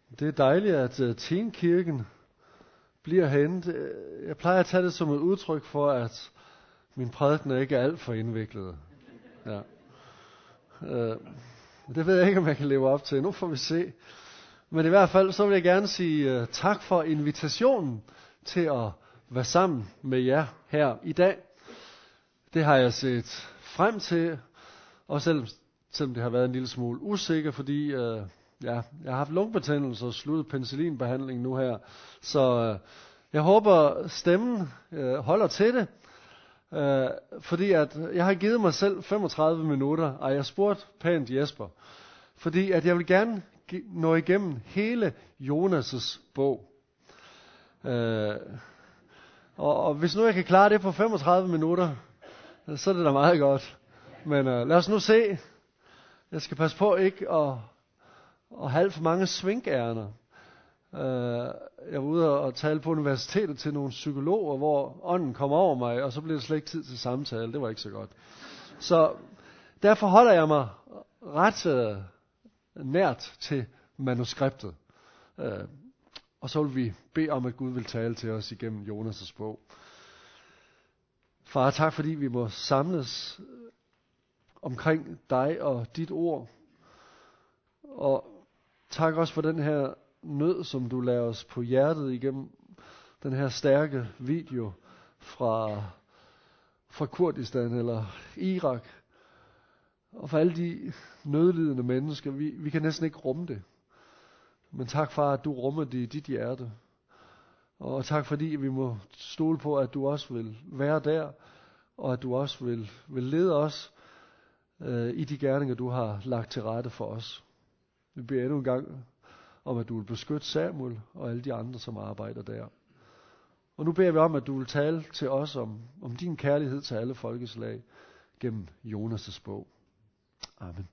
Det er dejligt, at Teenkirken bliver herinde. Jeg plejer at tage det som et udtryk for, at min prædiken ikke er alt for indviklet. Ja. Det ved jeg ikke, om jeg kan leve op til. Nu får vi se. Men i hvert fald, så vil jeg gerne sige tak for invitationen til at være sammen med jer her i dag. Det har jeg set frem til, og selvom det har været en lille smule usikker, fordi jeg har haft lungebetændelse og sluttet penicillinbehandling nu her. Så jeg håber, stemmen holder til det. Fordi at jeg har givet mig selv 35 minutter, og jeg spurgte pænt Jesper. Fordi at jeg vil gerne nå igennem hele Jonas' bog. Og hvis nu jeg kan klare det på 35 minutter, så er det da meget godt. Men lad os nu se. Jeg skal passe på ikke at have for mange svinkærner. Jeg var ude og tale på universitetet til nogle psykologer, hvor ånden kom over mig, og så blev det slet ikke tid til samtale. Det var ikke så godt. Så derfor holder jeg mig ret nært til manuskriptet. Og så vil vi bede om, at Gud vil tale til os igennem Jonas' bog. Far, tak fordi vi må samles omkring dig og dit ord. Og tak også for den her nød, som du lader os på hjertet igennem den her stærke video fra Kurdistan eller Irak. Og for alle de nødlidende mennesker, vi kan næsten ikke rumme det. Men tak, far, at du rummer det i dit hjerte. Og tak fordi vi må stole på, at du også vil være der, og at du også vil lede os i de gerninger, du har lagt til rette for os. Vi beder endnu en gang om, at du vil beskytte Samuel og alle de andre, som arbejder der. Og nu beder vi om, at du vil tale til os om din kærlighed til alle folkeslag gennem Jonas' bog. Amen.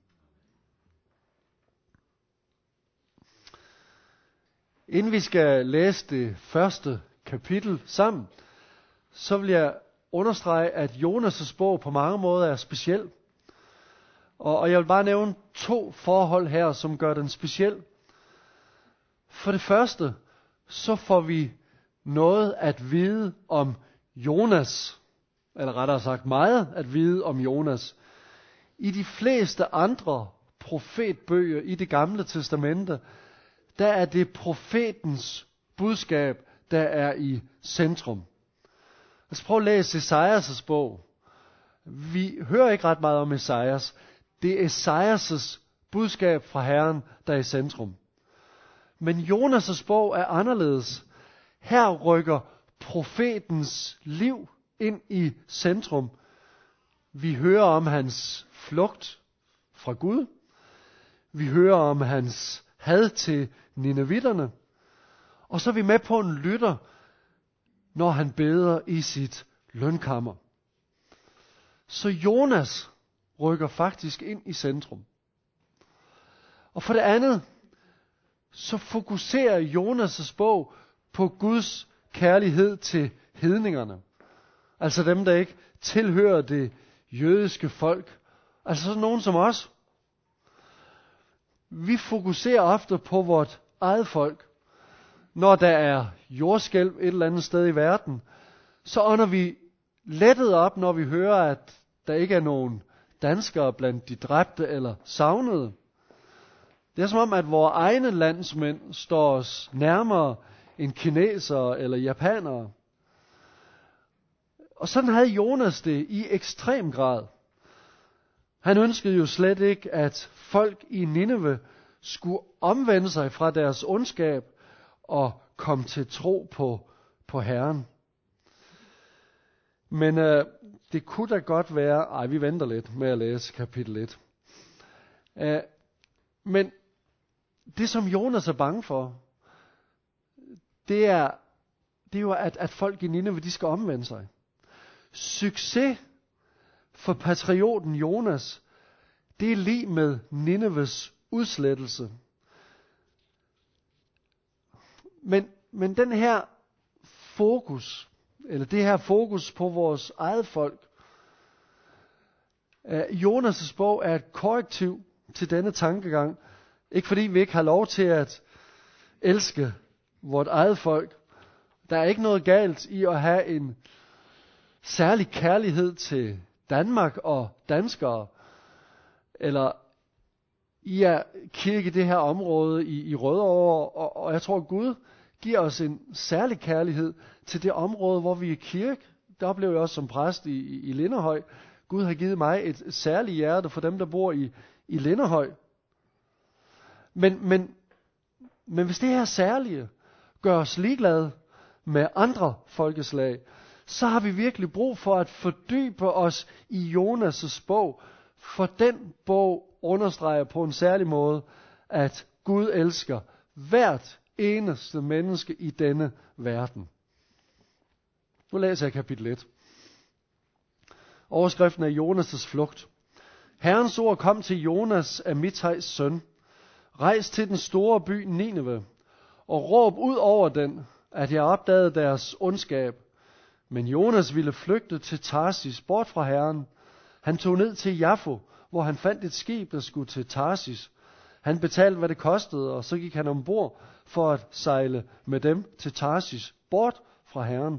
Inden vi skal læse det første kapitel sammen, så vil jeg understrege, at Jonas' bog på mange måder er speciel. Og jeg vil bare nævne 2 forhold her, som gør den speciel. For det første, så får vi noget at vide om Jonas, eller rettere sagt meget at vide om Jonas. I de fleste andre profetbøger i Det Gamle Testamente, der er det profetens budskab, der er i centrum. Altså prøv at læse Esajas' bog. Vi hører ikke ret meget om Esajas. Det er Esajas' budskab fra Herren, der er i centrum. Men Jonas' bog er anderledes. Her rykker profetens liv ind i centrum. Vi hører om hans flugt fra Gud. Vi hører om hans had til ninevitterne. Og så er vi med på en lytter, når han beder i sit lønkammer. Så Jonas rykker faktisk ind i centrum. Og for det andet, så fokuserer Jonas' bog på Guds kærlighed til hedningerne. Altså dem, der ikke tilhører det jødiske folk. Altså sådan nogen som os. Vi fokuserer ofte på vort eget folk. Når der er jordskælv et eller andet sted i verden, så ånder vi lettet op, når vi hører, at der ikke er nogen danskere blandt de dræbte eller savnede. Det er som om, at vores egne landsmænd står os nærmere end kinesere eller japanere. Og sådan havde Jonas det i ekstrem grad. Han ønskede jo slet ikke, at folk i Nineve skulle omvende sig fra deres ondskab og komme til tro på Herren. Men det kunne da godt være, vi venter lidt med at læse kapitel 1. Men det som Jonas er bange for, det er jo at folk i Nineve, de skal omvende sig. Succes for patrioten Jonas, det er lig med Nineves udslettelse. Men den her fokus, eller det her fokus på vores eget folk, Jonas' bog er et korrektiv til denne tankegang. Ikke fordi vi ikke har lov til elske vort eget folk. Der er ikke noget galt i at have en særlig kærlighed til Danmark og danskere, eller i at kirke det her område i Rødovre, og jeg tror Gud giver os en særlig kærlighed til det område, hvor vi er kirke. Det oplever jeg også som præst i Linderhøj. Gud har givet mig et særligt hjerte for dem, der bor i Linderhøj. Men hvis det her særlige gør os ligeglade med andre folkeslag, så har vi virkelig brug for at fordybe os i Jonas' bog, for den bog understreger på en særlig måde, at Gud elsker hvert eneste menneske i denne verden. Nu læser jeg kapitel 1. Overskriften er Jonas' flugt. Herrens ord kom til Jonas, Amitais søn. Rejs til den store by Nineve, og råb ud over den, at jeg opdagede deres ondskab. Men Jonas ville flygte til Tarsis, bort fra Herren. Han tog ned til Jaffo, hvor han fandt et skib, der skulle til Tarsis. Han betalte, hvad det kostede, og så gik han ombord for at sejle med dem til Tarsis, bort fra Herren.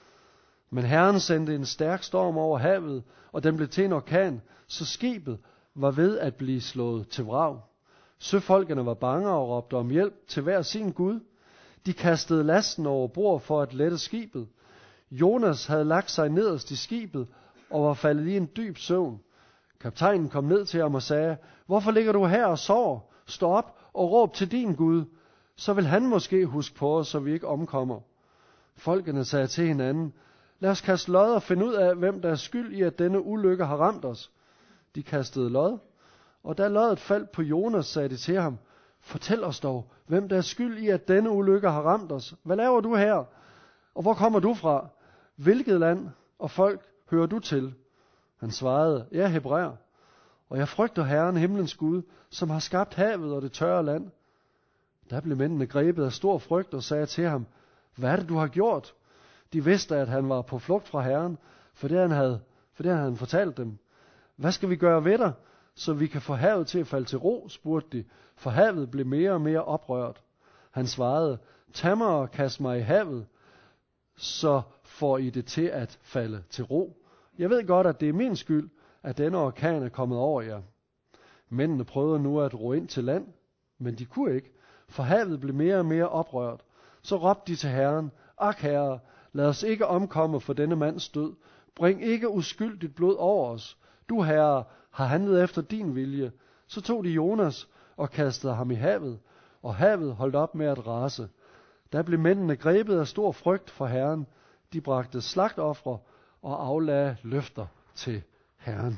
Men Herren sendte en stærk storm over havet, og den blev til en orkan, så skibet var ved at blive slået til vrag. Søfolkene var bange og råbte om hjælp til hver sin Gud. De kastede lasten over bord for at lette skibet. Jonas havde lagt sig nederst i skibet og var faldet i en dyb søvn. Kaptajnen kom ned til ham og sagde, hvorfor ligger du her og sover? Stå op og råb til din Gud. Så vil han måske huske på os, så vi ikke omkommer. Folkene sagde til hinanden, lad os kaste lod og finde ud af, hvem der er skyld i, at denne ulykke har ramt os. De kastede lod, og da loddet faldt på Jonas, sagde de til ham, fortæl os dog, hvem der er skyld i, at denne ulykke har ramt os. Hvad laver du her? Og hvor kommer du fra? Hvilket land og folk hører du til? Han svarede, jeg er hebræer, og jeg frygter Herren, himlens Gud, som har skabt havet og det tørre land. Der blev mændene grebet af stor frygt og sagde til ham, hvad er det, du har gjort? De vidste, at han var på flugt fra Herren, for det havde han fortalt dem. Hvad skal vi gøre ved dig, så vi kan få havet til at falde til ro, spurgte de, for havet blev mere og mere oprørt. Han svarede, tag mig og kast mig i havet, så får I det til at falde til ro. Jeg ved godt, at det er min skyld, at denne orkan er kommet over jer. Mændene prøvede nu at ro ind til land, men de kunne ikke, for havet blev mere og mere oprørt. Så råbte de til Herren, ak Herre, lad os ikke omkomme for denne mands død. Bring ikke uskyldigt blod over os. Du, Herre, har handlet efter din vilje. Så tog de Jonas og kastede ham i havet, og havet holdt op med at rase. Der blev mændene grebet af stor frygt for Herren. De bragte slagtofre og aflagde løfter til Herren.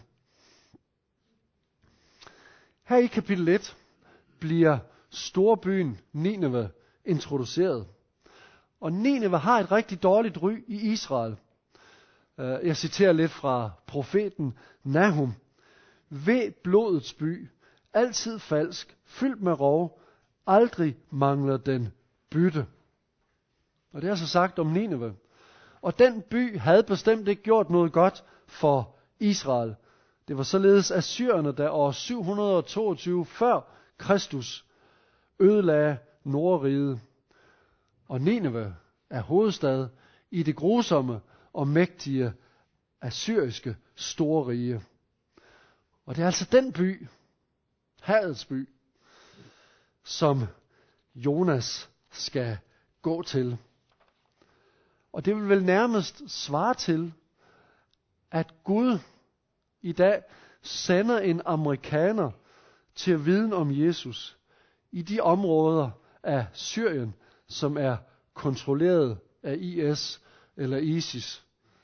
Her i kapitel 1 bliver storbyen Nineve introduceret. Og Nineve har et rigtig dårligt ry i Israel. Jeg citerer lidt fra profeten Nahum. Ved blodets by, altid falsk, fyldt med rov, aldrig mangler den bytte. Og det er så sagt om Nineve. Og den by havde bestemt ikke gjort noget godt for Israel. Det var således assyrerne, der år 722 før Kristus ødelagde Nordriget. Og Nineve er hovedstad i det grusomme og mægtige assyriske store rige. Og det er altså den by, hadets by, som Jonas skal gå til. Og det vil vel nærmest svare til, at Gud i dag sender en amerikaner til at vide om Jesus i de områder af Syrien, som er kontrolleret af IS eller ISIS.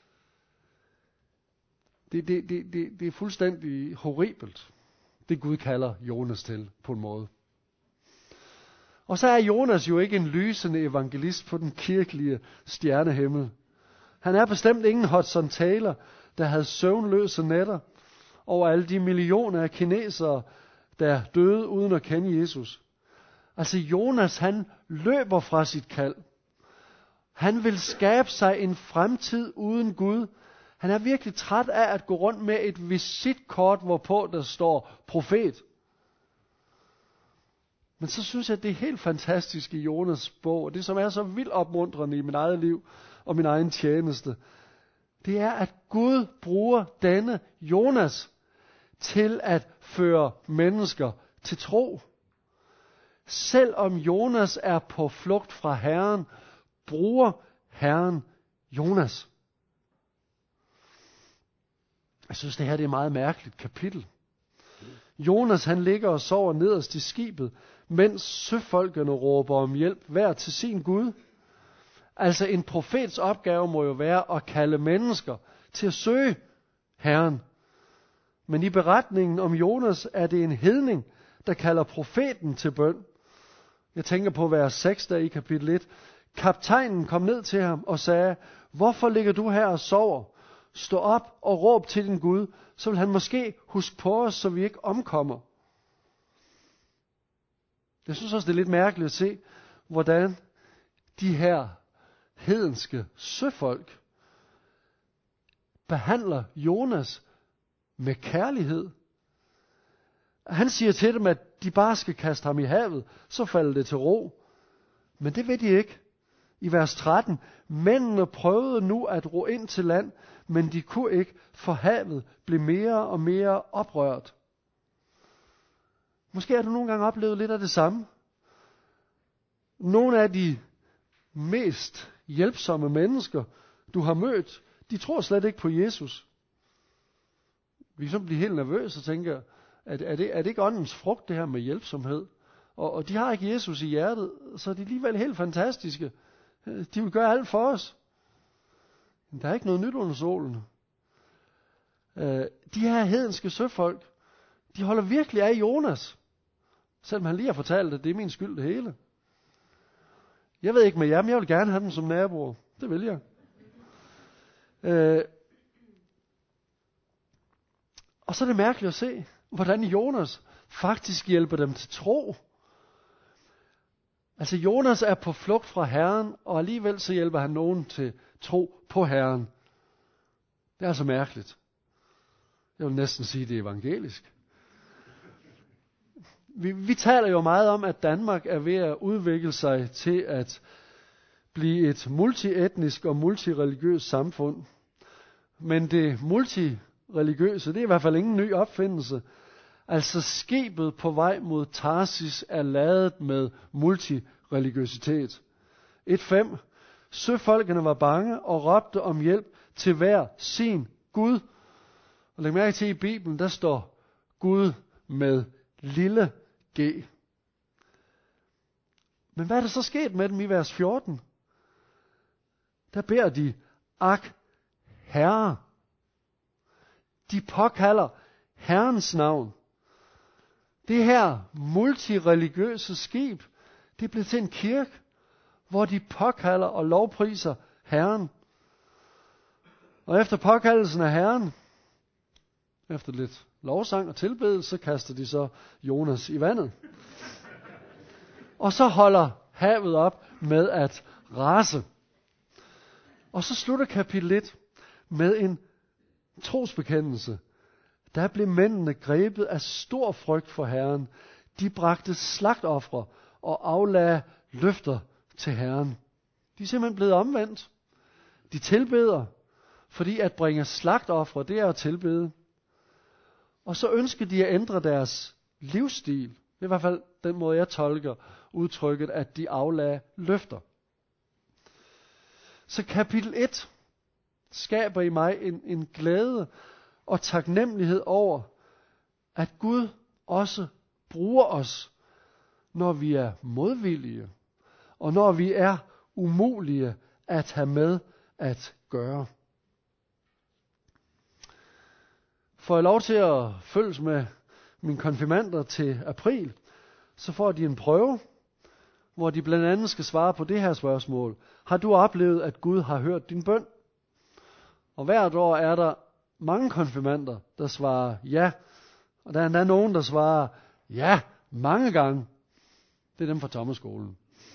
Det er fuldstændig horribelt, det Gud kalder Jonas til på en måde. Og så er Jonas jo ikke en lysende evangelist på den kirkelige stjernehimmel. Han er bestemt ingen Hudson Taylor, der havde søvnløse nætter over alle de millioner af kinesere, der døde uden at kende Jesus. Altså Jonas, han løber fra sit kald. Han vil skabe sig en fremtid uden Gud. Han er virkelig træt af at gå rundt med et visitkort, hvorpå der står profet. Men så synes jeg, at det er helt fantastisk i Jonas bog, og det som er så vildt opmuntrende i mit eget liv og min egen tjeneste, det er, at Gud bruger denne Jonas til at føre mennesker til tro. Selvom Jonas er på flugt fra Herren, bruger Herren Jonas. Jeg synes, det her det er et meget mærkeligt kapitel. Jonas han ligger og sover nederst i skibet, mens søfolkene råber om hjælp hver til sin Gud. Altså en profets opgave må jo være at kalde mennesker til at søge Herren. Men i beretningen om Jonas er det en hedning, der kalder profeten til bøn. Jeg tænker på vers 6 der i kapitel 1. Kaptajnen kom ned til ham og sagde, hvorfor ligger du her og sover? Stå op og råb til din Gud, så vil han måske huske på os, så vi ikke omkommer. Jeg synes også, det er lidt mærkeligt at se, hvordan de her hedenske søfolk behandler Jonas med kærlighed. Han siger til dem, at de bare skal kaste ham i havet, så falder det til ro. Men det vil de ikke. I vers 13, mændene prøvede nu at ro ind til land, men de kunne ikke, for havet blev mere og mere oprørt. Måske har du nogle gange oplevet lidt af det samme. Nogle af de mest hjælpsomme mennesker, du har mødt, de tror slet ikke på Jesus. Vi kan så blive helt nervøse og tænke, er det ikke åndens frugt, det her med hjælpsomhed? Og de har ikke Jesus i hjertet, så er de alligevel helt fantastiske. De vil gøre alt for os. Men der er ikke noget nyt under solen. De her hedenske søfolk, de holder virkelig af Jonas. Selvom han lige har fortalt, at det er min skyld det hele. Jeg ved ikke med jer, men jeg vil gerne have dem som naboer. Det vil jeg. Og så er det mærkeligt at se, hvordan Jonas faktisk hjælper dem til tro. Altså Jonas er på flugt fra Herren, og alligevel så hjælper han nogen til tro på Herren. Det er altså mærkeligt. Jeg vil næsten sige, det er evangelisk. Vi taler jo meget om, at Danmark er ved at udvikle sig til at blive et multietnisk og multireligiøst samfund. Men det multireligiøse, det er i hvert fald ingen ny opfindelse. Altså skibet på vej mod Tarsis er ladet med multireligiøsitet. 1:5. Søfolkene var bange og råbte om hjælp til hver sin Gud. Og læg mærke til i Bibelen, der står Gud med lille g. Men hvad er der så sket med dem i vers 14? Der beder de, ak, Herre. De påkalder Herrens navn. Det her multireligiøse skib, det er blevet til en kirke, hvor de påkalder og lovpriser Herren. Og efter påkaldelsen af Herren, efter lidt lovsang og tilbedelse, så kaster de så Jonas i vandet. Og så holder havet op med at rase. Og så slutter kapitel 1 med en trosbekendelse. Der blev mændene grebet af stor frygt for Herren. De bragte slagtofre og aflagde løfter til Herren. De er simpelthen blevet omvendt. De tilbeder, fordi at bringe slagtofre, det er at tilbede. Og så ønsker de at ændre deres livsstil. Det er i hvert fald den måde, jeg tolker udtrykket, at de aflagde løfter. Så kapitel 1 skaber i mig en glæde og taknemmelighed over, at Gud også bruger os, når vi er modvillige, og når vi er umulige at have med at gøre. Får jeg lov til at følges med mine konfirmander til april, så får de en prøve, hvor de blandt andet skal svare på det her spørgsmål. Har du oplevet, at Gud har hørt din bøn? Og hvert år er der mange konfirmander, der svarer ja. Og der er endda nogen, der svarer ja mange gange. Det er dem fra Thomasskolen.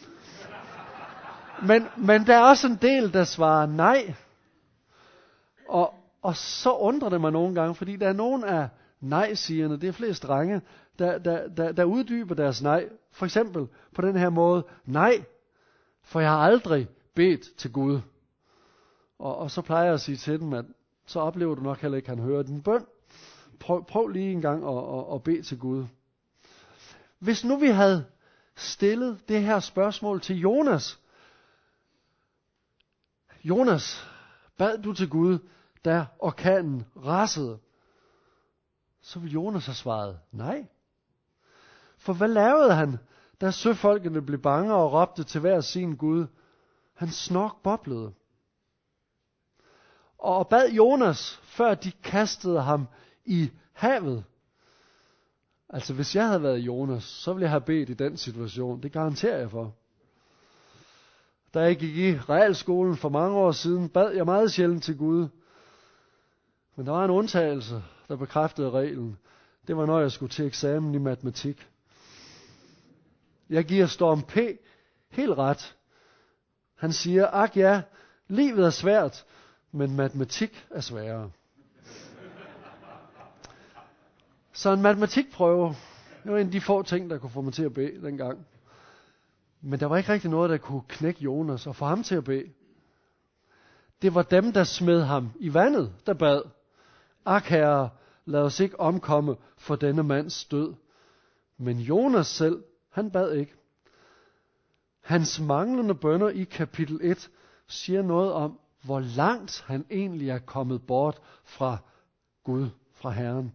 Men der er også en del, der svarer nej. Og så undrer det mig nogle gange, fordi der er nogen af nej-sigerne, det er flest drenge, der uddyber deres nej. for eksempel på den her måde: nej, for jeg har aldrig bedt til Gud. Og så plejer jeg at sige til dem, at så oplever du nok heller ikke, at han hører din bøn. Prøv lige en gang at bede til Gud. Hvis nu vi havde stillet det her spørgsmål til Jonas. Jonas, bad du til Gud, da orkanen rasede? Så ville Jonas have svaret nej. For hvad lavede han, da søfolkene blev bange og råbte til hver sin Gud? Hans snork boblede. Og bad Jonas, før de kastede ham i havet. Altså hvis jeg havde været Jonas, så ville jeg have bedt i den situation. Det garanterer jeg for. Da jeg gik i realskolen for mange år siden, bad jeg meget sjældent til Gud. Men der var en undtagelse, der bekræftede reglen. Det var, når jeg skulle til eksamen i matematik. Jeg giver Storm P. helt ret. Han siger, ak ja, livet er svært, men matematik er sværere. Så en matematikprøve, det var en af de få ting, der kunne få mig til at bede dengang. Men der var ikke rigtig noget, der kunne knække Jonas og få ham til at bede. Det var dem, der smed ham i vandet, der bad. Ak herre, lad os ikke omkomme for denne mands død. Men Jonas selv, han bad ikke. Hans manglende bønner i kapitel 1 siger noget om, hvor langt han egentlig er kommet bort fra Gud, fra Herren.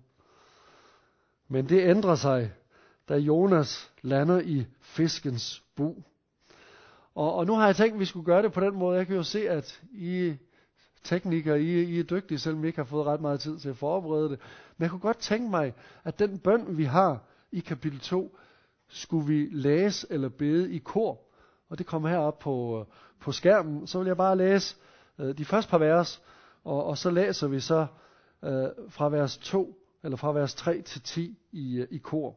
Men det ændrer sig, da Jonas lander i fiskens bug. Og nu har jeg tænkt, at vi skulle gøre det på den måde. Jeg kan jo se, at I teknikere, I er dygtige, selvom vi ikke har fået ret meget tid til at forberede det. Men jeg kunne godt tænke mig, at den bøn, vi har i kapitel 2, skulle vi læse eller bede i kor. Og det kommer herop på skærmen. Så vil jeg bare læse de første par vers, og så læser vi så fra vers 2, eller fra vers 3 til 10 i kor.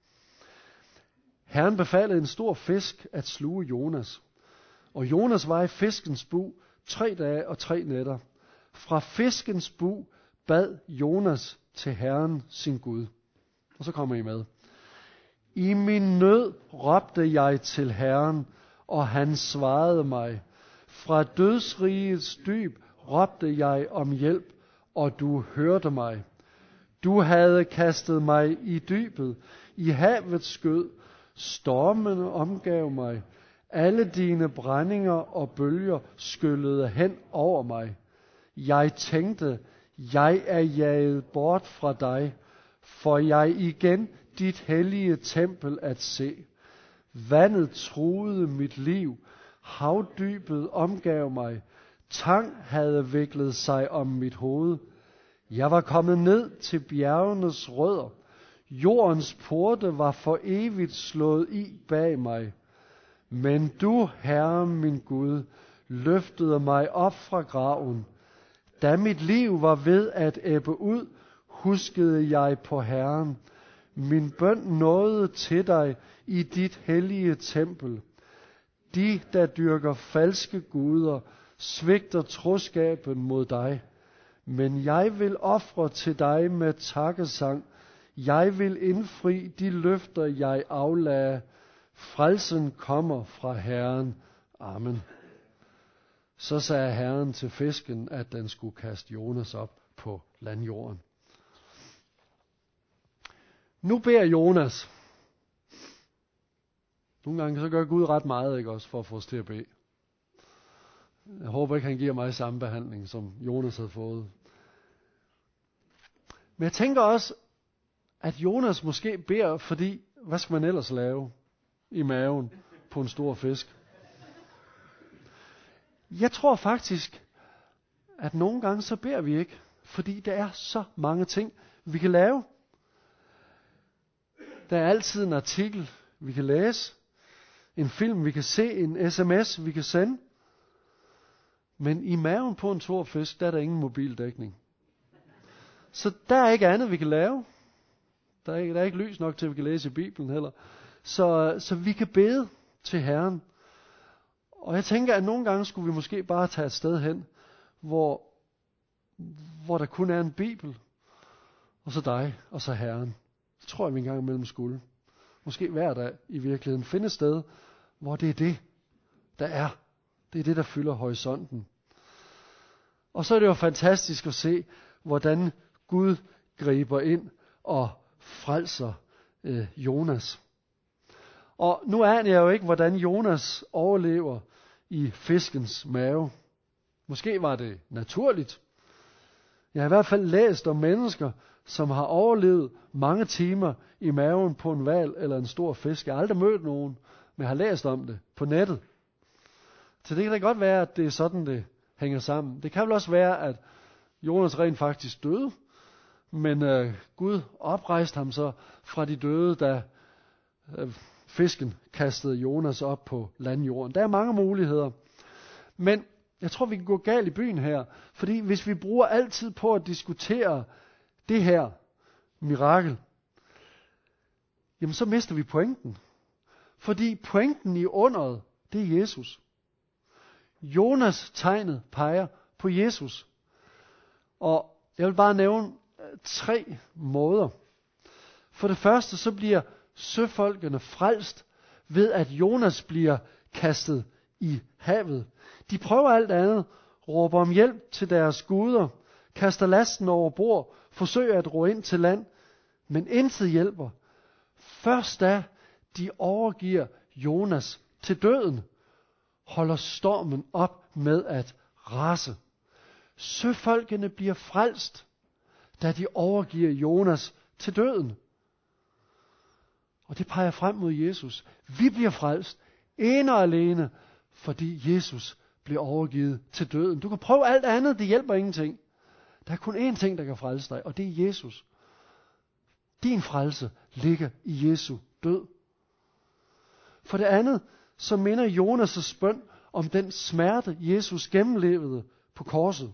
Herren befalede en stor fisk at sluge Jonas. Og Jonas var i fiskens bug 3 dage og 3 nætter. Fra fiskens bug bad Jonas til Herren sin Gud. Og så kommer I med. I min nød råbte jeg til Herren, og han svarede mig. Fra dødsrigets dyb råbte jeg om hjælp, og du hørte mig. Du havde kastet mig i dybet, i havets skød. Stormene omgav mig. Alle dine brændinger og bølger skyllede hen over mig. Jeg tænkte, jeg er jaget bort fra dig, for jeg igen dit hellige tempel at se. Vandet truede mit liv, havdybet omgav mig, tang havde viklet sig om mit hoved. Jeg var kommet ned til bjergenes rødder, jordens porte var for evigt slået i bag mig. Men du, Herre min Gud, løftede mig op fra graven. Da mit liv var ved at ebbe ud, huskede jeg på Herren. Min bøn nåede til dig i dit hellige tempel. De, der dyrker falske guder, svigter troskaben mod dig. Men jeg vil ofre til dig med takkesang. Jeg vil indfri de løfter, jeg aflagde. Frelsen kommer fra Herren. Amen. Så sagde Herren til fisken, at den skulle kaste Jonas op på landjorden. Nu beder Jonas. Nogle gange så gør Gud ret meget, ikke også, for at få os til at bede. Jeg håber ikke, han giver mig samme behandling, som Jonas havde fået. Men jeg tænker også, at Jonas måske beder, fordi, hvad skal man ellers lave i maven på en stor fisk? Jeg tror faktisk, at nogle gange så beder vi ikke, fordi der er så mange ting, vi kan lave. Der er altid en artikel, vi kan læse, en film, vi kan se, en sms, vi kan sende. Men i maven på en stor fisk, der er der ingen mobildækning. Så der er ikke andet, vi kan lave. Der er ikke lys nok til, at vi kan læse i Bibelen heller. Så vi kan bede til Herren. Og jeg tænker, at nogle gange skulle vi måske bare tage et sted hen, hvor der kun er en Bibel, og så dig, og så Herren. Det tror jeg, vi en gang imellem skulle. måske hver dag i virkeligheden, finde et sted, hvor det er det, der er. Det er det, der fylder horisonten. Og så er det jo fantastisk at se, hvordan Gud griber ind og frelser Jonas. Og nu aner jeg jo ikke, hvordan Jonas overlever i fiskens mave. Måske var det naturligt. Jeg har i hvert fald læst om mennesker, som har overlevet mange timer i maven på en hval eller en stor fisk. Jeg har aldrig mødt nogen, men jeg har læst om det på nettet. Så det kan da godt være, at det er sådan, det hænger sammen. Det kan vel også være, at Jonas rent faktisk døde, men Gud oprejste ham så fra de døde, da fisken kastede Jonas op på landjorden. Der er mange muligheder. Men jeg tror, vi kan gå galt i byen her, fordi hvis vi bruger altid på at diskutere det her mirakel, jamen så mister vi pointen. Fordi pointen i underet, det er Jesus. Jonas tegnet peger på Jesus. Og jeg vil bare nævne 3 måder. For det første, så bliver søfolkene frelst ved, at Jonas bliver kastet i havet. De prøver alt andet, råber om hjælp til deres guder, kaster lasten over bord, forsøger at ro ind til land, men intet hjælper. Først da de overgiver Jonas til døden, holder stormen op med at rase. Søfolkene bliver frelst, da de overgiver Jonas til døden. Og det peger frem mod Jesus. Vi bliver frelst ene og alene, fordi Jesus bliver overgivet til døden. Du kan prøve alt andet, det hjælper ingenting. Der er kun én ting, der kan frelse dig, og det er Jesus. Din frelse ligger i Jesu død. For det andet, så minder Jonas' bøn om den smerte, Jesus gennemlevede på korset.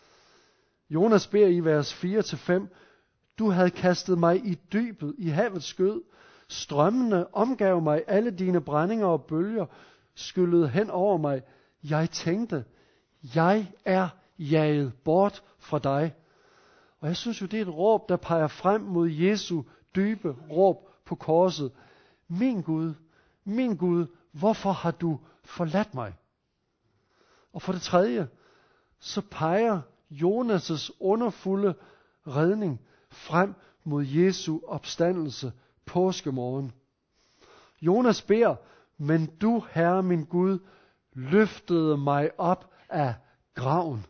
Jonas beder i vers 4-5, du havde kastet mig i dybet, i havets skød. Strømmene omgav mig, alle dine brændinger og bølger skyllede hen over mig. Jeg tænkte, jeg er jaget bort fra dig. Og jeg synes jo, det er et råb, der peger frem mod Jesu dybe råb på korset. Min Gud, hvorfor har du forladt mig? Og for det tredje, så peger Jonas' underfulde redning frem mod Jesu opstandelse påskemorgen. Jonas beder, men du, Herre min Gud, løftede mig op af graven.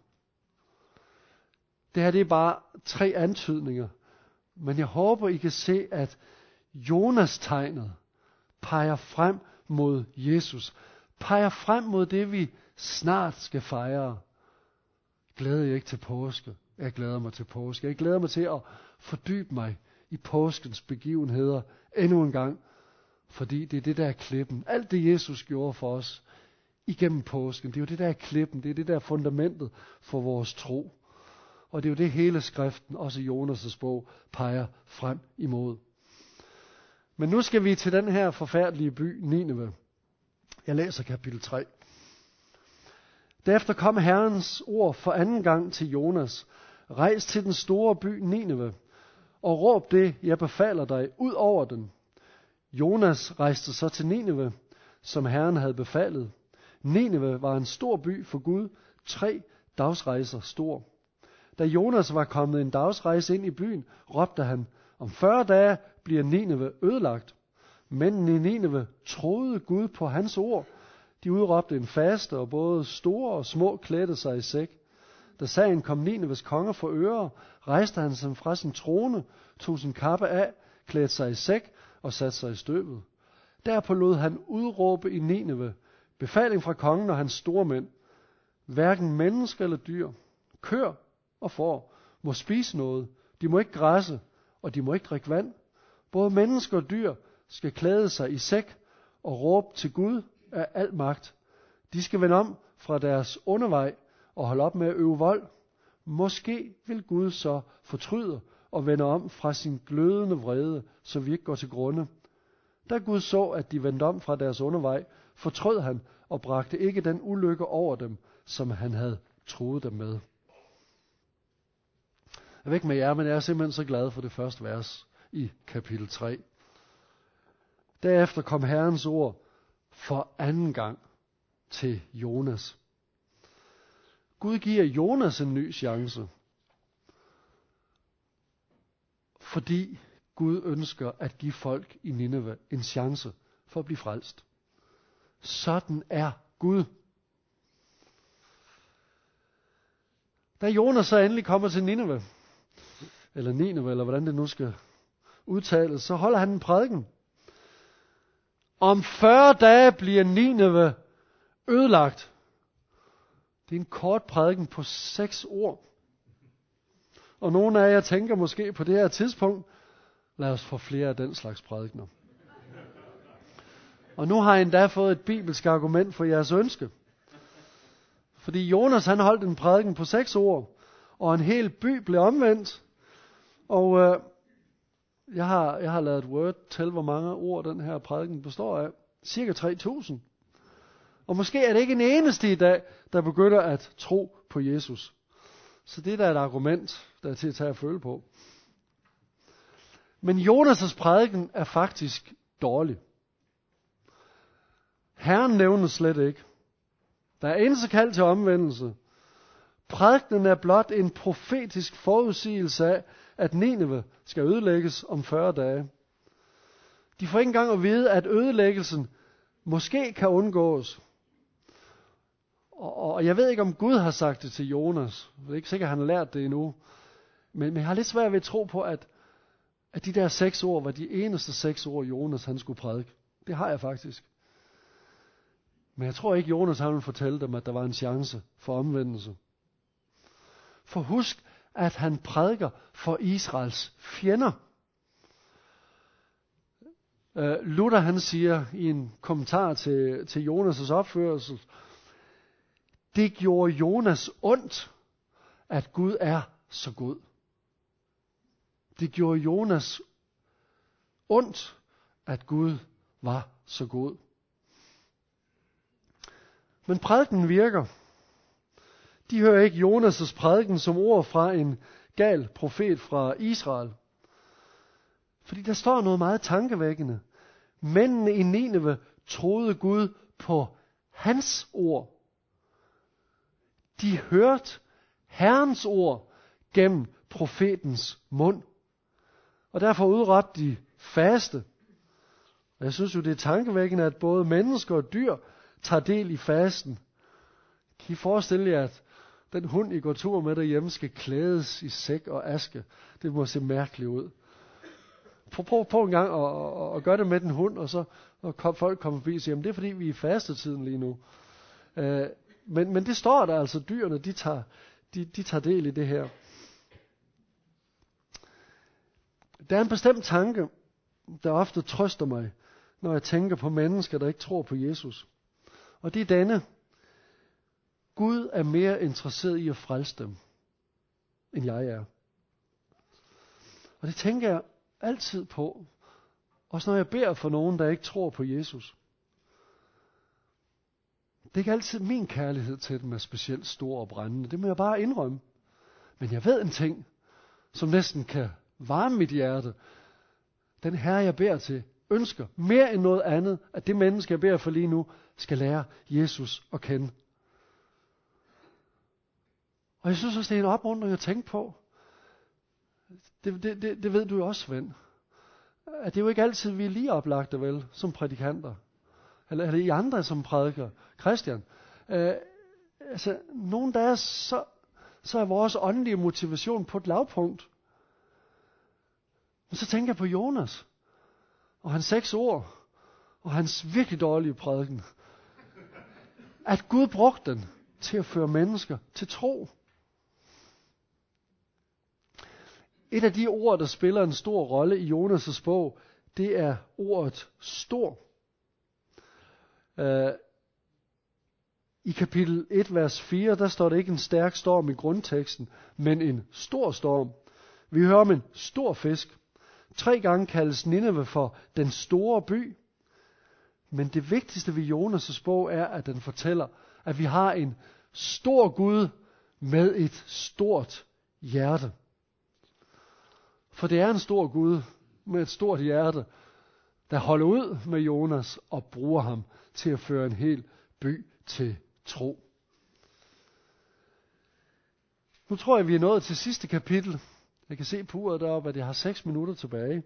Det her, det er bare 3 antydninger, men jeg håber, I kan se, at Jonas-tegnet peger frem mod Jesus, peger frem mod det, vi snart skal fejre. Glæder jeg ikke til påske? Jeg glæder mig til påske. Jeg glæder mig til at fordybe mig i påskens begivenheder endnu en gang, fordi det er det, der er klippen. Alt det, Jesus gjorde for os igennem påsken, det er jo det, der er klippen, det er det, der er fundamentet for vores tro. Og det er jo det, hele skriften, også Jonas' bog, peger frem imod. Men nu skal vi til den her forfærdelige by, Nineve. Jeg læser kapitel 3. Derefter kom Herrens ord for anden gang til Jonas. Rejs til den store by Nineve, og råb det, jeg befaler dig, ud over den. Jonas rejste så til Nineve, som Herren havde befalet. Nineve var en stor by for Gud, 3 dagsrejser stor. Da Jonas var kommet en dagsrejse ind i byen, råbte han, om 40 dage bliver Nineve ødelagt. Mændene i Nineve troede Gud på hans ord. De udråbte en faste, og både store og små klædte sig i sæk. Da sagen kom Nineves konge for øre, rejste han sig fra sin trone, tog sin kappe af, klædte sig i sæk og satte sig i støvet. Derpå lod han udråbe i Nineve, befaling fra kongen og hans store mænd. Hverken mennesker eller dyr, køer og får, må spise noget. De må ikke græsse, og de må ikke drikke vand. Både mennesker og dyr skal klæde sig i sæk og råbe til Gud af al magt. De skal vende om fra deres undervej og holde op med at øve vold. Måske vil Gud så fortryde og vende om fra sin glødende vrede, så vi ikke går til grunde. Da Gud så, at de vendte om fra deres undervej, fortrød han og bragte ikke den ulykke over dem, som han havde truet dem med. Jeg ved ikke med jer, men jeg er simpelthen så glad for det første vers i kapitel 3. Derefter kom Herrens ord for anden gang til Jonas. Gud giver Jonas en ny chance, fordi Gud ønsker at give folk i Nineve en chance for at blive frelst. Sådan er Gud. Da Jonas så endelig kommer til Nineve, eller hvordan det nu skal udtales, så holder han en prædiken. Om 40 dage bliver Nineve ødelagt. Det er en kort prædiken på 6 ord. Og nogle af jer tænker måske på det her tidspunkt, lad os få flere af den slags prædikener. Og nu har jeg endda fået et bibelsk argument for jeres ønske. Fordi Jonas han holdt en prædiken på 6 ord, og en hel by blev omvendt. Og jeg har lavet Word til, hvor mange ord den her prædiken består af. Cirka 3.000. Og måske er det ikke en eneste i dag, der begynder at tro på Jesus. Så det er da et argument, der er til at tage at føle på. Men Jonas' prædiken er faktisk dårlig. Herren nævnes slet ikke. Der er eneste kald til omvendelse. Prædikenen er blot en profetisk forudsigelse af, at Nineve skal ødelægges om 40 dage. De får ikke engang at vide, at ødelæggelsen måske kan undgås. Og jeg ved ikke, om Gud har sagt det til Jonas. Jeg er ikke sikker, at han har lært det endnu. Men jeg har lidt svært ved at tro på, at de der 6 ord var de eneste 6 ord, Jonas han skulle prædike. Det har jeg faktisk. Men jeg tror ikke, Jonas han ville fortælle dem, at der var en chance for omvendelse. For husk, at han prædiker for Israels fjender. Luther han siger i en kommentar til Jonas' opførsel, det gjorde Jonas ondt, at Gud er så god. Det gjorde Jonas ondt, at Gud var så god. Men prædiken virker. De hører ikke Jonas' prædiken som ord fra en gal profet fra Israel. Fordi der står noget meget tankevækkende. Mændene i Nineve troede Gud på hans ord. De hørte Herrens ord gennem profetens mund. Og derfor udråbte de faste. Og jeg synes jo, det er tankevækkende, at både mennesker og dyr tager del i fasten. Kan I forestille jer, at den hund, I går tur med derhjemme, skal klædes i sæk og aske? Det må se mærkeligt ud. Prøv en gang at gøre det med den hund, og så når folk kommer forbi og siger, det er fordi, vi er i fastetiden lige nu. Men det står der altså, dyrene, de tager del i det her. Der er en bestemt tanke, der ofte trøster mig, når jeg tænker på mennesker, der ikke tror på Jesus. Og det er denne. Gud er mere interesseret i at frelse dem, end jeg er. Og det tænker jeg altid på. Også når jeg beder for nogen, der ikke tror på Jesus. Det er ikke altid min kærlighed til dem er specielt stor og brændende. Det må jeg bare indrømme. Men jeg ved en ting, som næsten kan varme mit hjerte. Den Herre, jeg beder til, ønsker mere end noget andet, at det menneske, jeg beder for lige nu, skal lære Jesus at kende. Og jeg synes også, det er en opmuntring at tænke på. Det ved du jo også, Svend. At det er jo ikke altid, vi er lige oplagte, vel, som prædikanter. Eller I andre, som prædiker. Christian. Nogle dage, så er vores åndelige motivation på et lavpunkt. Men så tænker jeg på Jonas. Og hans 6 ord. Og hans virkelig dårlige prædiken. At Gud brugte den til at føre mennesker til tro. Et af de ord, der spiller en stor rolle i Jonas' bog, det er ordet stor. I kapitel 1, vers 4, der står det ikke en stærk storm i grundteksten, men en stor storm. Vi hører om en stor fisk. 3 gange kaldes Nineve for den store by. Men det vigtigste ved Jonas' bog er, at den fortæller, at vi har en stor Gud med et stort hjerte. For det er en stor Gud med et stort hjerte, der holder ud med Jonas og bruger ham til at føre en hel by til tro. Nu tror jeg, vi er nået til sidste kapitel. Jeg kan se på uret deroppe, at jeg har 6 minutter tilbage.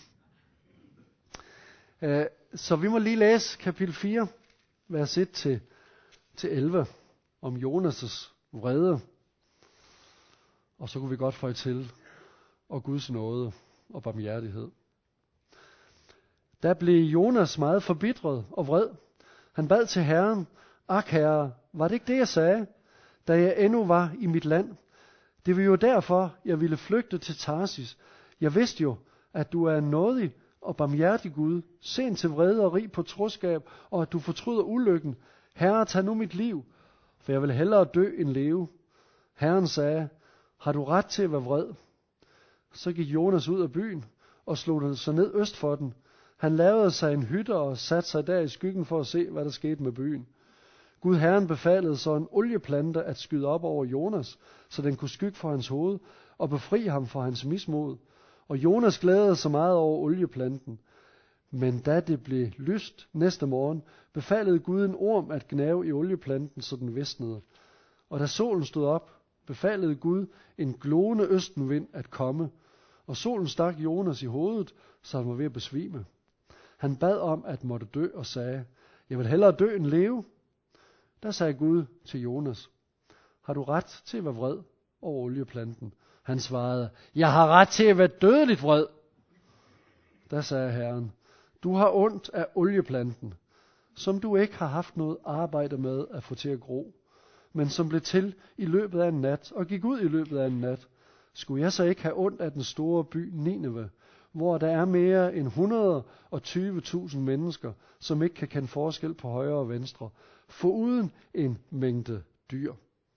Så vi må lige læse kapitel 4, vers 1 til 11, om Jonas' vrede. Og så kunne vi godt føje til, og Guds nåde og barmhjertighed. Der blev Jonas meget forbitret og vred. Han bad til Herren: Ak, Herre, var det ikke det, jeg sagde, da jeg endnu var i mit land? Det var jo derfor, jeg ville flygte til Tarsis. Jeg vidste jo, at du er en nådig og barmhjertig Gud, sen til vrede og rig på troskab, og at du fortryder ulykken. Herre, tag nu mit liv, for jeg vil hellere dø end leve. Herren sagde: Har du ret til at være vred? Så gik Jonas ud af byen og slog sig ned øst for den. Han lavede sig en hytte og satte sig der i skyggen for at se, hvad der skete med byen. Gud Herren befalede så en olieplante at skyde op over Jonas, så den kunne skygge for hans hoved og befri ham fra hans mismod. Og Jonas glædede sig meget over olieplanten. Men da det blev lyst næste morgen, befalede Gud en orm at gnave i olieplanten, så den visnede. Og da solen stod op, befalede Gud en glående østenvind at komme. Og solen stak Jonas i hovedet, så han var ved at besvime. Han bad om at måtte dø og sagde: Jeg vil hellere dø end leve. Der sagde Gud til Jonas: Har du ret til at være vred over olieplanten? Han svarede: Jeg har ret til at være dødeligt vred. Der sagde Herren: Du har ondt af olieplanten, som du ikke har haft noget arbejde med at få til at gro, men som blev til i løbet af en nat og gik ud i løbet af en nat. Skulle jeg så ikke have ondt af den store by Nineve, hvor der er mere end 120.000 mennesker, som ikke kan kende forskel på højre og venstre, foruden en mængde dyr?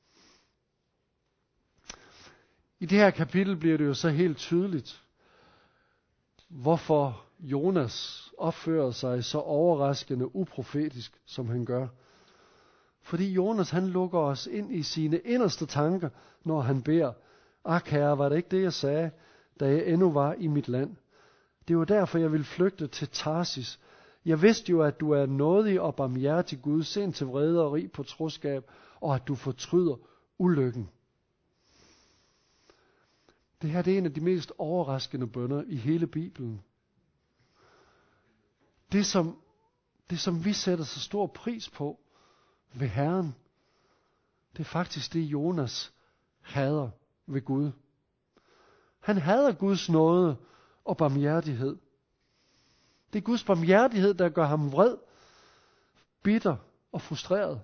I det her kapitel bliver det jo så helt tydeligt, hvorfor Jonas opfører sig så overraskende uprofetisk, som han gør. Fordi Jonas, han lukker os ind i sine inderste tanker, når han beder: Ak, Herre, var det ikke det, jeg sagde, da jeg endnu var i mit land? Det var derfor, jeg ville flygte til Tarsis. Jeg vidste jo, at du er nådig og barmhjertig Gud, sen til vrede og rig på troskab, og at du fortryder ulykken. Det her, det er en af de mest overraskende bønner i hele Bibelen. Det som vi sætter så stor pris på ved Herren, det er faktisk det, Jonas hader ved Gud. Han hader Guds nåde og barmhjertighed. Det er Guds barmhjertighed, der gør ham vred, bitter og frustreret.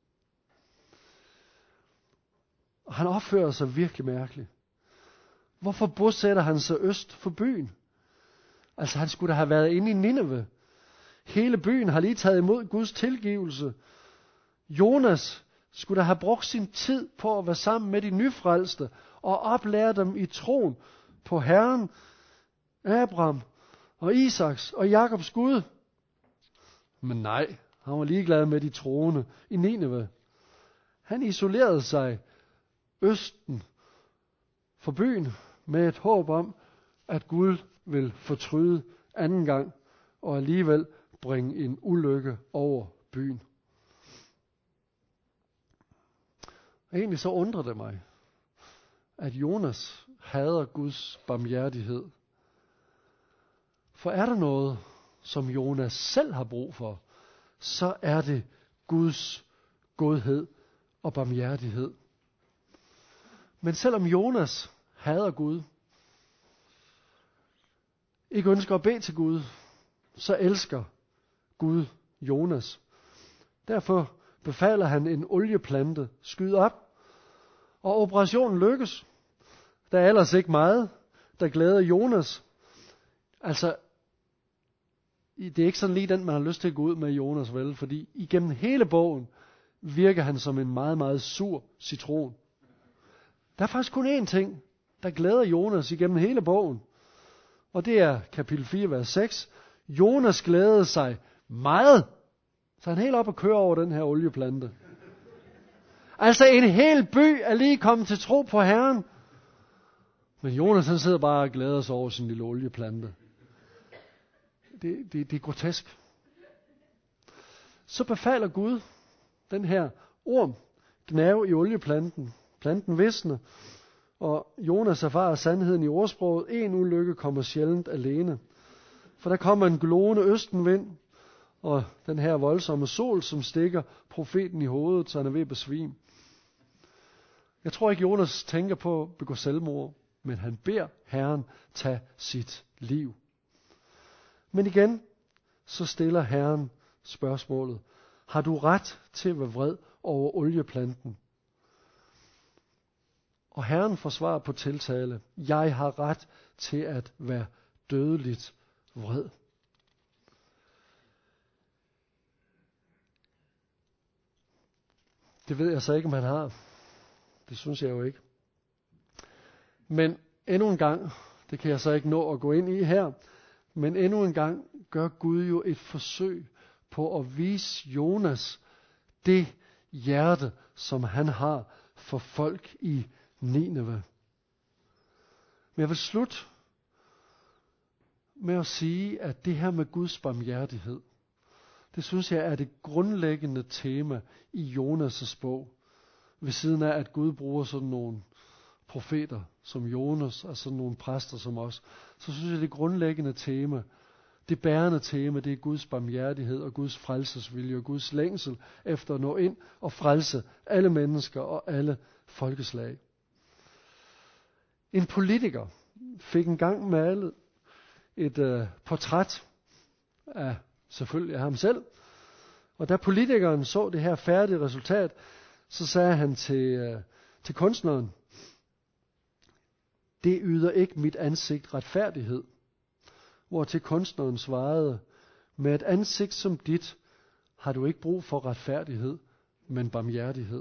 Og han opfører sig virkelig mærkeligt. Hvorfor bosætter han sig øst for byen? Altså, han skulle da have været inde i Nineve. Hele byen har lige taget imod Guds tilgivelse. Jonas skulle da have brugt sin tid på at være sammen med de nyfrelste og oplære dem i troen på Herren, Abraham og Isaks og Jakobs Gud. Men nej, han var ligeglad med de troende i Nineve. Han isolerede sig østen for byen med et håb om, at Gud vil fortryde anden gang og alligevel bringe en ulykke over byen. Og egentlig så undrer det mig, at Jonas hader Guds barmhjertighed. For er der noget, som Jonas selv har brug for, så er det Guds godhed og barmhjertighed. Men selvom Jonas hader Gud, ikke ønsker at bede til Gud, så elsker Gud Jonas. Derfor befaler han en olieplante skyde op, og operationen lykkes. Der er ellers ikke meget, der glæder Jonas. Altså, det er ikke sådan lige den, man har lyst til at gå ud med Jonas, vel? Fordi igennem hele bogen virker han som en meget, meget sur citron. Der er faktisk kun én ting, der glæder Jonas igennem hele bogen. Og det er kapitel 4, vers 6. Jonas glædede sig meget. Så han helt op og kører over den her olieplante. Altså en hel by er lige kommet til tro på Herren. Men Jonas han sidder bare og glæder sig over sin lille olieplante. det er grotesk. Så befaler Gud den her orm gnave i olieplanten. Planten visner, og Jonas erfarer sandheden i ordsproget: en ulykke kommer sjældent alene. For der kommer en glående østenvind, og den her voldsomme sol, som stikker profeten i hovedet, så han er ved at besvime. Jeg tror ikke, Jonas tænker på at begå selvmord, men han beder Herren tage sit liv. Men igen, så stiller Herren spørgsmålet: har du ret til at være vred over olieplanten? Og Herren får svar på tiltale: jeg har ret til at være dødeligt vred. Det ved jeg så ikke, om han har. Det synes jeg jo ikke. Men endnu en gang, det kan jeg så ikke nå at gå ind i her, men endnu en gang gør Gud jo et forsøg på at vise Jonas det hjerte, som han har for folk i Nineve. Men jeg vil slutte med at sige, at det her med Guds barmhjertighed, det synes jeg er det grundlæggende tema i Jonas' bog. Ved siden af, at Gud bruger sådan nogle profeter som Jonas, og sådan nogle præster som os, så synes jeg, det grundlæggende tema, det bærende tema, det er Guds barmhjertighed og Guds frelsesvilje og Guds længsel efter at nå ind og frelse alle mennesker og alle folkeslag. En politiker fik engang malet et portræt af selvfølgelig af ham selv, og da politikeren så det her færdige resultat, så sagde han til kunstneren: det yder ikke mit ansigt retfærdighed. Hvortil kunstneren svarede: med et ansigt som dit har du ikke brug for retfærdighed, men barmhjertighed.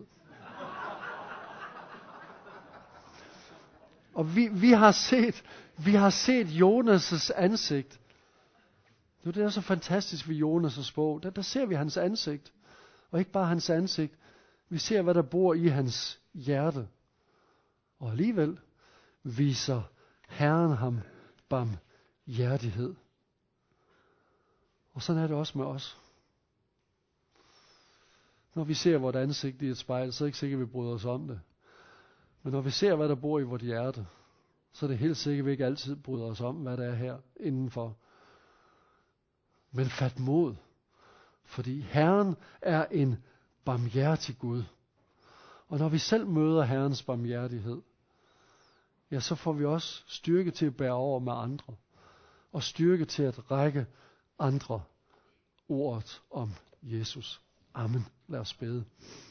Og vi har set Jonas' ansigt. Det er så fantastisk ved Jonas' bog. Der ser vi hans ansigt. Og ikke bare hans ansigt. Vi ser, hvad der bor i hans hjerte. Og alligevel viser Herren ham barmhjertighed. Og sådan er det også med os. Når vi ser vort ansigt i et spejl, så er det ikke sikkert, at vi bryder os om det. Men når vi ser, hvad der bor i vort hjerte, så er det helt sikkert, at vi ikke altid bryder os om, hvad der er her indenfor. Men fat mod, fordi Herren er en barmhjertig Gud. Og når vi selv møder Herrens barmhjertighed, ja, så får vi også styrke til at bære over med andre, og styrke til at række andre ordet om Jesus. Amen. Lad os bede.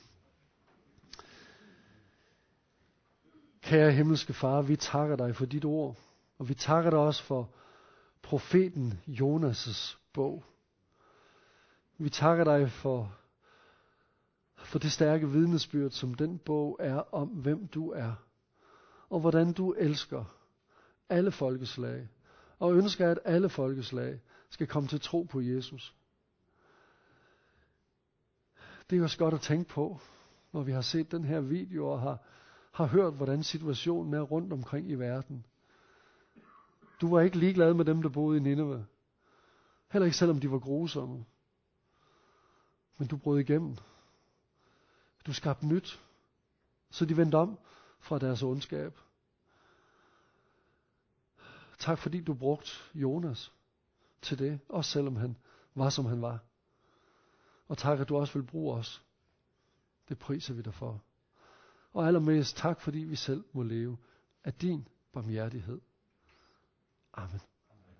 Kære himmelske Far, vi takker dig for dit ord, og vi takker dig også for profeten Jonas' bog. Vi takker dig for det stærke vidnesbyrd, som den bog er om, hvem du er, og hvordan du elsker alle folkeslag, og ønsker, at alle folkeslag skal komme til tro på Jesus. Det er også godt at tænke på, når vi har set den her video og har hørt, hvordan situationen er rundt omkring i verden. Du var ikke ligeglad med dem, der boede i Nineve. Heller ikke selvom de var grusomme. Men du brød igennem. Du skabte nyt, så de vendte om fra deres ondskab. Tak fordi du brugte Jonas til det, også selvom han var, som han var. Og tak, at du også vil bruge os. Det priser vi dig for. Og allermest tak, fordi vi selv må leve af din barmhjertighed. Amen.